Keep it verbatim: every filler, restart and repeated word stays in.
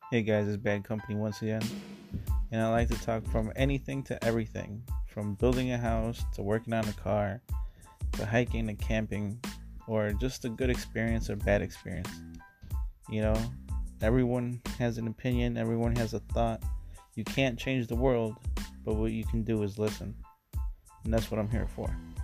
Hey guys, it's Bad Company once again, and I like to talk from anything to everything, from building a house to working on a car to hiking to camping, or just a good experience or bad experience. You know, everyone has an opinion, everyone has a thought. You can't change the world, but what you can do is listen, and that's what I'm here for.